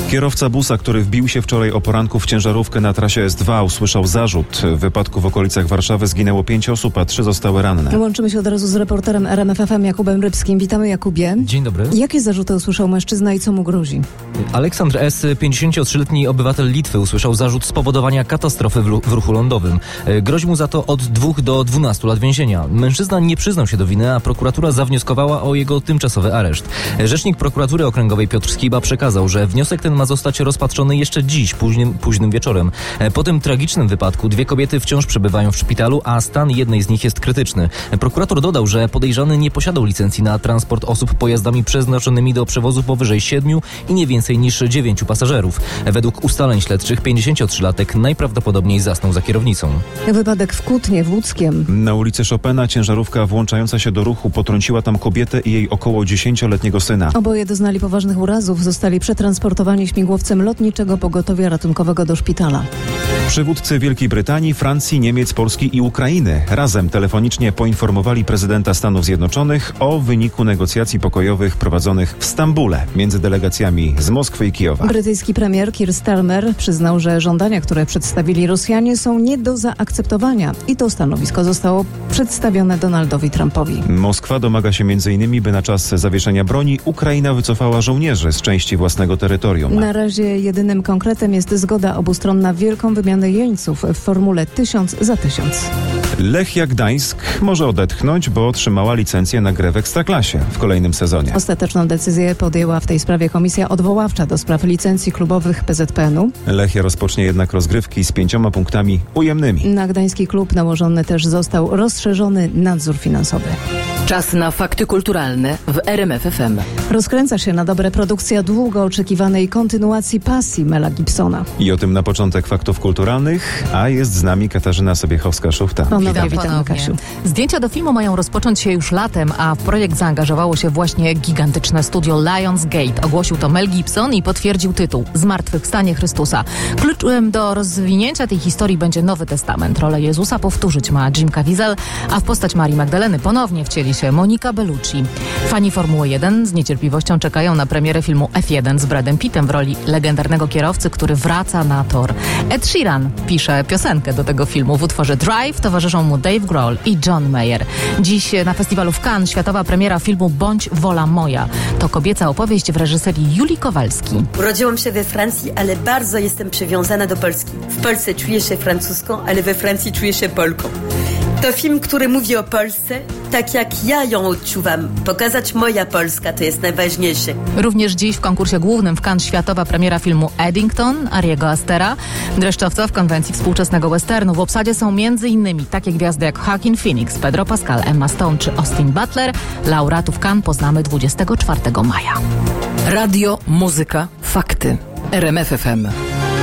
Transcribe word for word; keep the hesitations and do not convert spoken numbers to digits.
Kierowca busa, który wbił się wczoraj o poranku w ciężarówkę na trasie S dwa, usłyszał zarzut. W wypadku w okolicach Warszawy zginęło pięć osób, a trzy zostały ranne. Łączymy się od razu z reporterem R M F F M Jakubem Rybskim. Witamy, Jakubie. Dzień dobry. Jakie zarzuty usłyszał mężczyzna i co mu grozi? Aleksandr S., pięćdziesięciotrzyletni obywatel Litwy, usłyszał zarzut spowodowania katastrofy w, w ruchu lądowym. Grozi mu za to od dwóch do dwunastu lat więzienia. Mężczyzna nie przyznał się do winy, a prokuratura zawnioskowała o jego tymczasowy areszt. Rzecznik prokuratury okręgowej Piotr Skiba przekazał, że wniosek ten ma zostać rozpatrzony jeszcze dziś, późnym, późnym wieczorem. Po tym tragicznym wypadku dwie kobiety wciąż przebywają w szpitalu, a stan jednej z nich jest krytyczny. Prokurator dodał, że podejrzany nie posiadał licencji na transport osób pojazdami przeznaczonymi do przewozu powyżej siedmiu i nie więcej niż dziewięciu pasażerów. Według ustaleń śledczych pięćdziesięciotrzylatek najprawdopodobniej zasnął za kierownicą. Wypadek w Kutnie w Łódzkiem. Na ulicy Chopina ciężarówka włączająca się do ruchu potrąciła tam kobietę i jej około dziesięcioletniego syna. Oboje doznali poważnych urazów, zostali przetransportowani śmigłowcem lotniczego pogotowia ratunkowego do szpitala. Przywódcy Wielkiej Brytanii, Francji, Niemiec, Polski i Ukrainy razem telefonicznie poinformowali prezydenta Stanów Zjednoczonych o wyniku negocjacji pokojowych prowadzonych w Stambule między delegacjami z Moskwy i Kijowa. Brytyjski premier Keir Starmer przyznał, że żądania, które przedstawili Rosjanie, są nie do zaakceptowania i to stanowisko zostało przedstawione Donaldowi Trumpowi. Moskwa domaga się między innymi, by na czas zawieszenia broni Ukraina wycofała żołnierzy z części własnego terytorium. Na razie jedynym konkretem jest zgoda obustronna na wielką wymianę jeńców w formule tysiąc za tysiąc. Lechia Gdańsk może odetchnąć, bo otrzymała licencję na grę w Ekstraklasie w kolejnym sezonie. Ostateczną decyzję podjęła w tej sprawie Komisja Odwoławcza do spraw licencji klubowych P Z P N u. Lechia rozpocznie jednak rozgrywki z pięcioma punktami ujemnymi. Na gdański klub nałożony też został rozszerzony nadzór finansowy. Czas na fakty kulturalne w R M F F M. Rozkręca się na dobre produkcja długo oczekiwanej kontynuacji pasji Mela Gibsona. I o tym na początek faktów kulturalnych, a jest z nami Katarzyna Sobiechowska-Szufta. Ponownie witamy, Kasiu. Zdjęcia do filmu mają rozpocząć się już latem, a w projekt zaangażowało się właśnie gigantyczne studio Lionsgate. Ogłosił to Mel Gibson i potwierdził tytuł Zmartwychwstanie Chrystusa. Kluczem do rozwinięcia tej historii będzie Nowy Testament. Rolę Jezusa powtórzyć ma Jim Caviezel, a w postać Marii Magdaleny ponownie wcieli się Monica Bellucci. Fani Formuły jeden z niecierpliwością czekają na premierę filmu F jeden z Bradem Pittem w roli legendarnego kierowcy, który wraca na tor. Ed Sheeran pisze piosenkę do tego filmu. W utworze Drive towarzyszą mu Dave Grohl i John Mayer. Dziś na festiwalu w Cannes światowa premiera filmu Bądź wola moja. To kobieca opowieść w reżyserii Julii Kowalski. Urodziłam się we Francji, ale bardzo jestem przywiązana do Polski. W Polsce czuję się francuską, ale we Francji czuję się Polką. To film, który mówi o Polsce, tak jak ja ją odczuwam. Pokazać moja Polska, to jest najważniejsze. Również dziś w konkursie głównym w Cannes światowa premiera filmu Eddington, Ariego Astera, dreszczowca w konwencji współczesnego westernu. W obsadzie są m.in. takie gwiazdy jak Joaquin Phoenix, Pedro Pascal, Emma Stone czy Austin Butler. Laureatów Cannes poznamy dwudziestego czwartego maja. Radio, muzyka, fakty. R M F F M.